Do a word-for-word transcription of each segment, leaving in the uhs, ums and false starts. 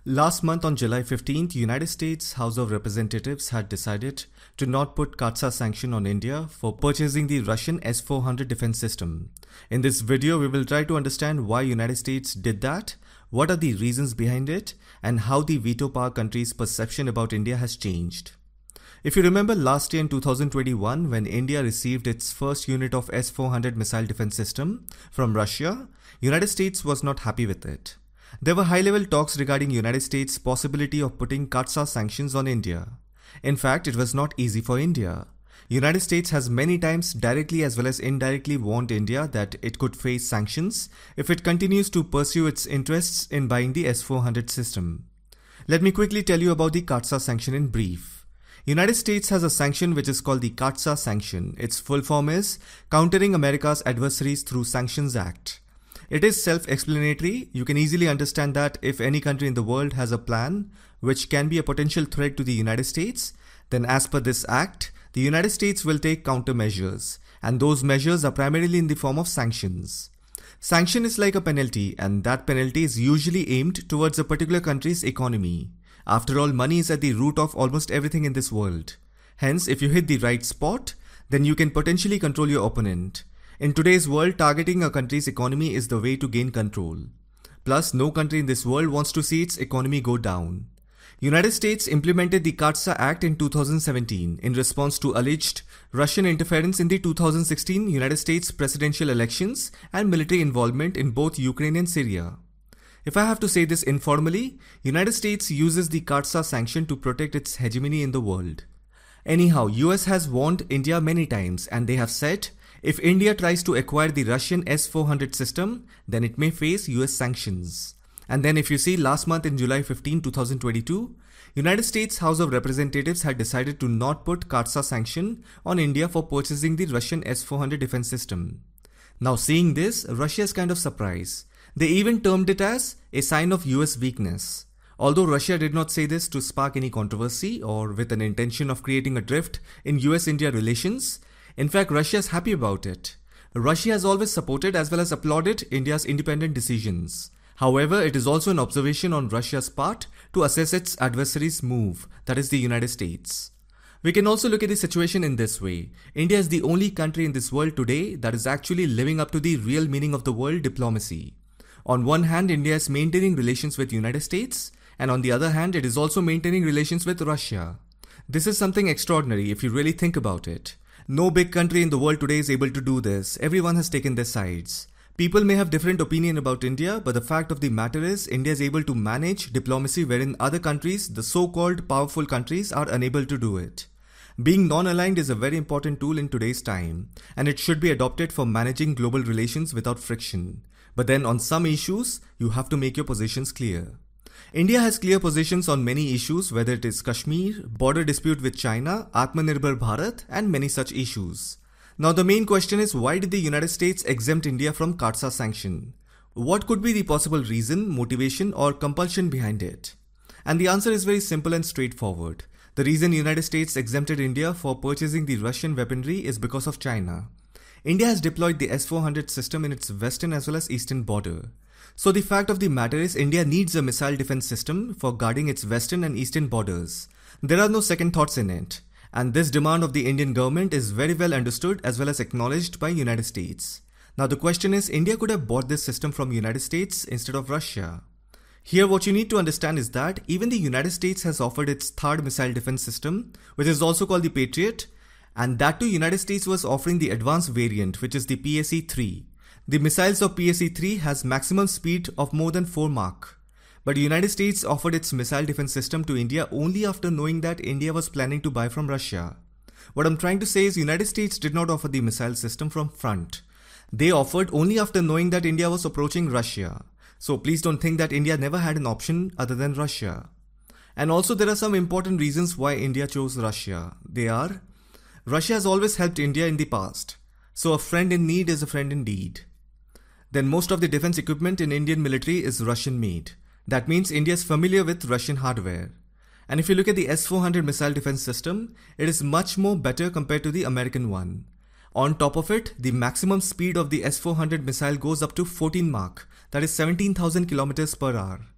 Last month on July fifteenth, United States House of Representatives had decided to not put CAATSA sanction on India for purchasing the Russian S four hundred defense system. In this video, we will try to understand why United States did that, what are the reasons behind it, and how the veto power country's perception about India has changed. If you remember last year in two thousand twenty-one, when India received its first unit of S four hundred missile defense system from Russia, United States was not happy with it. There were high-level talks regarding United States' possibility of putting CAATSA sanctions on India. In fact, it was not easy for India. United States has many times directly as well as indirectly warned India that it could face sanctions if it continues to pursue its interests in buying the S four hundred system. Let me quickly tell you about the CAATSA sanction in brief. United States has a sanction which is called the CAATSA sanction. Its full form is Countering America's Adversaries Through Sanctions Act. It is self-explanatory. You can easily understand that if any country in the world has a plan which can be a potential threat to the United States, then as per this act, the United States will take countermeasures, and those measures are primarily in the form of sanctions. Sanction is like a penalty, and that penalty is usually aimed towards a particular country's economy. After all, money is at the root of almost everything in this world. Hence, if you hit the right spot, then you can potentially control your opponent. In today's world, targeting a country's economy is the way to gain control. Plus, no country in this world wants to see its economy go down. United States implemented the CAATSA Act in two thousand seventeen in response to alleged Russian interference in the two thousand sixteen United States presidential elections and military involvement in both Ukraine and Syria. If I have to say this informally, United States uses the CAATSA sanction to protect its hegemony in the world. Anyhow, U S has warned India many times, and they have said, if India tries to acquire the Russian S four hundred system, then it may face U S sanctions. And then if you see, last month in July fifteenth, two thousand twenty-two, United States House of Representatives had decided to not put CAATSA sanction on India for purchasing the Russian S four hundred defense system. Now seeing this, Russia is kind of surprised. They even termed it as a sign of U S weakness. Although Russia did not say this to spark any controversy or with an intention of creating a drift in U S India relations, in fact, Russia is happy about it. Russia has always supported as well as applauded India's independent decisions. However, it is also an observation on Russia's part to assess its adversary's move, that is the United States. We can also look at the situation in this way. India is the only country in this world today that is actually living up to the real meaning of the word diplomacy. On one hand, India is maintaining relations with the United States, and on the other hand, it is also maintaining relations with Russia. This is something extraordinary if you really think about it. No big country in the world today is able to do this. Everyone has taken their sides. People may have different opinion about India, but the fact of the matter is India is able to manage diplomacy wherein other countries, the so-called powerful countries, are unable to do it. Being non-aligned is a very important tool in today's time, and it should be adopted for managing global relations without friction. But then on some issues, you have to make your positions clear. India has clear positions on many issues, whether it is Kashmir, border dispute with China, Atmanirbhar Bharat, and many such issues. Now the main question is, why did the United States exempt India from CAATSA sanction? What could be the possible reason, motivation, or compulsion behind it? And the answer is very simple and straightforward. The reason United States exempted India for purchasing the Russian weaponry is because of China. India has deployed the S four hundred system in its western as well as eastern border. So the fact of the matter is India needs a missile defense system for guarding its western and eastern borders. There are no second thoughts in it. And this demand of the Indian government is very well understood as well as acknowledged by United States. Now the question is, India could have bought this system from United States instead of Russia. Here what you need to understand is that even the United States has offered its third missile defense system, which is also called the Patriot, and that too United States was offering the advanced variant, which is the P S E three. The missiles of P S E three has maximum speed of more than four Mach. But the United States offered its missile defense system to India only after knowing that India was planning to buy from Russia. What I'm trying to say is United States did not offer the missile system from front. They offered only after knowing that India was approaching Russia. So please don't think that India never had an option other than Russia. And also there are some important reasons why India chose Russia. They are, Russia has always helped India in the past. So a friend in need is a friend indeed. Then most of the defense equipment in Indian military is Russian made. That means India is familiar with Russian hardware. And if you look at the S four hundred missile defense system, it is much more better compared to the American one. On top of it, the maximum speed of the S four hundred missile goes up to fourteen Mach, that is seventeen thousand kilometers per hour.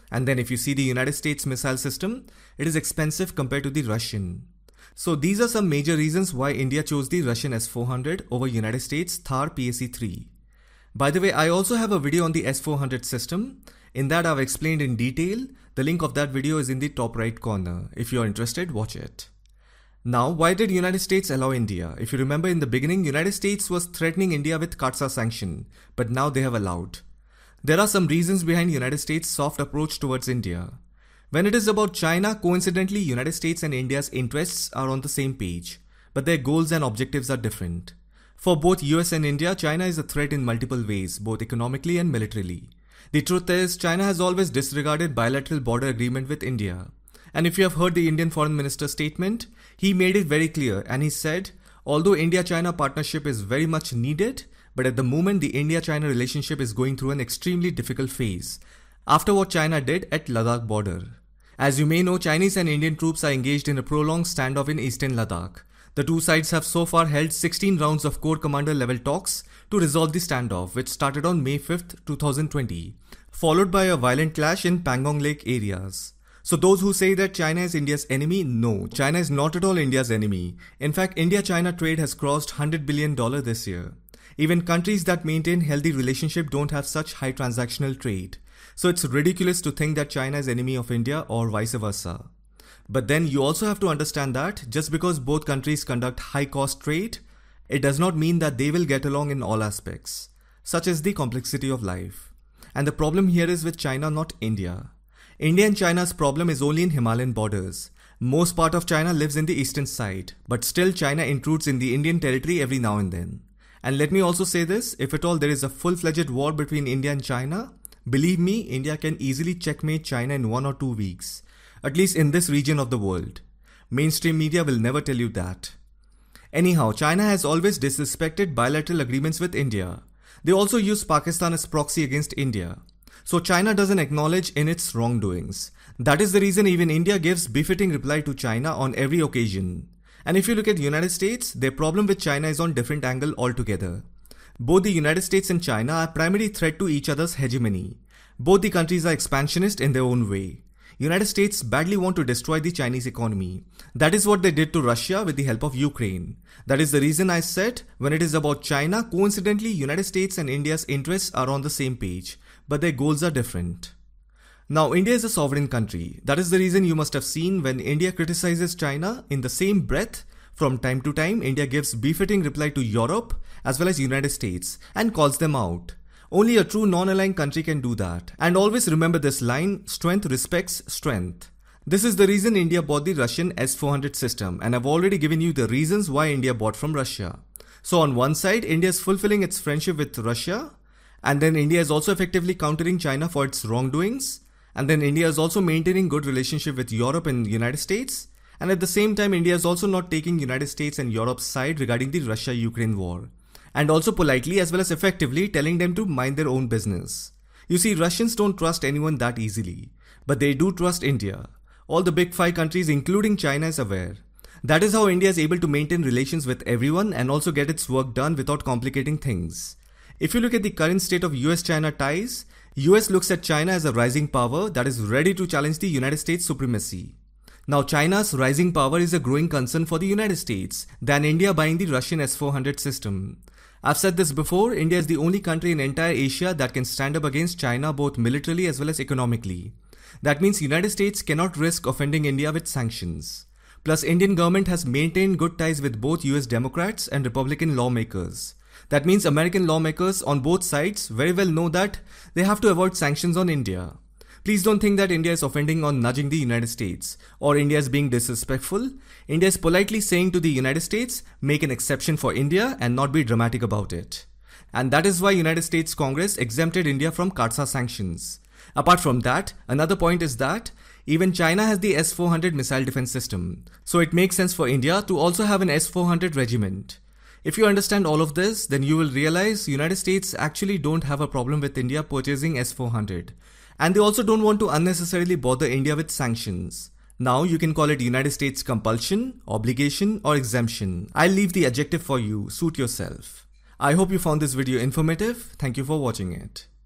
And then if you see the United States missile system, it is expensive compared to the Russian. So these are some major reasons why India chose the Russian S four hundred over United States Thar P S E three. By the way, I also have a video on the S four hundred system. In that I've explained in detail. The link of that video is in the top right corner. If you're interested, watch it. Now, why did United States allow India? If you remember in the beginning, United States was threatening India with CAATSA sanction, but now they have allowed. There are some reasons behind United States' soft approach towards India. When it is about China, coincidentally, United States and India's interests are on the same page, but their goals and objectives are different. For both U S and India, China is a threat in multiple ways, both economically and militarily. The truth is, China has always disregarded bilateral border agreement with India. And if you have heard the Indian Foreign Minister's statement, he made it very clear and he said, although India-China partnership is very much needed, but at the moment the India-China relationship is going through an extremely difficult phase after what China did at Ladakh border. As you may know, Chinese and Indian troops are engaged in a prolonged standoff in eastern Ladakh. The two sides have so far held sixteen rounds of Corps Commander level talks to resolve the standoff, which started on May fifth, two thousand twenty, followed by a violent clash in Pangong Lake areas. So those who say that China is India's enemy, no, China is not at all India's enemy. In fact, India-China trade has crossed one hundred billion dollars this year. Even countries that maintain healthy relationship don't have such high transactional trade. So it's ridiculous to think that China is enemy of India or vice versa. But then you also have to understand that just because both countries conduct high cost trade, it does not mean that they will get along in all aspects, such as the complexity of life. And the problem here is with China, not India. India and China's problem is only in Himalayan borders. Most part of China lives in the eastern side, but still China intrudes in the Indian territory every now and then. And let me also say this, if at all there is a full-fledged war between India and China, believe me, India can easily checkmate China in one or two weeks, at least in this region of the world. Mainstream media will never tell you that. Anyhow, China has always disrespected bilateral agreements with India. They also use Pakistan as proxy against India. So China doesn't acknowledge in its wrongdoings. That is the reason even India gives befitting reply to China on every occasion. And if you look at the United States, their problem with China is on different angle altogether. Both the United States and China are primary threat to each other's hegemony. Both the countries are expansionist in their own way. United States badly want to destroy the Chinese economy. That is what they did to Russia with the help of Ukraine. That is the reason I said when it is about China, coincidentally United States and India's interests are on the same page, but their goals are different. Now India is a sovereign country. That is the reason you must have seen when India criticizes China, in the same breath, from time to time India gives befitting reply to Europe as well as United States and calls them out. Only a true non-aligned country can do that. And always remember this line, strength respects strength. This is the reason India bought the Russian S four hundred system, and I've already given you the reasons why India bought from Russia. So on one side, India is fulfilling its friendship with Russia, and then India is also effectively countering China for its wrongdoings, and then India is also maintaining good relationship with Europe and United States, and at the same time India is also not taking United States and Europe's side regarding the Russia-Ukraine war. And also politely as well as effectively telling them to mind their own business. You see, Russians don't trust anyone that easily, but they do trust India. All the big five countries including China is aware. That is how India is able to maintain relations with everyone and also get its work done without complicating things. If you look at the current state of U S China ties, U S looks at China as a rising power that is ready to challenge the United States supremacy. Now China's rising power is a growing concern for the United States than India buying the Russian S four hundred system. I've said this before, India is the only country in entire Asia that can stand up against China both militarily as well as economically. That means United States cannot risk offending India with sanctions. Plus Indian government has maintained good ties with both U S Democrats and Republican lawmakers. That means American lawmakers on both sides very well know that they have to avoid sanctions on India. Please don't think that India is offending or nudging the United States, or India is being disrespectful. India is politely saying to the United States, make an exception for India and not be dramatic about it. And that is why United States Congress exempted India from CAATSA sanctions. Apart from that, another point is that even China has the S four hundred missile defense system. So it makes sense for India to also have an S four hundred regiment. If you understand all of this, then you will realize United States actually don't have a problem with India purchasing S four hundred. And they also don't want to unnecessarily bother India with sanctions. Now you can call it United States compulsion, obligation or exemption. I'll leave the adjective for you, suit yourself. I hope you found this video informative. Thank you for watching it.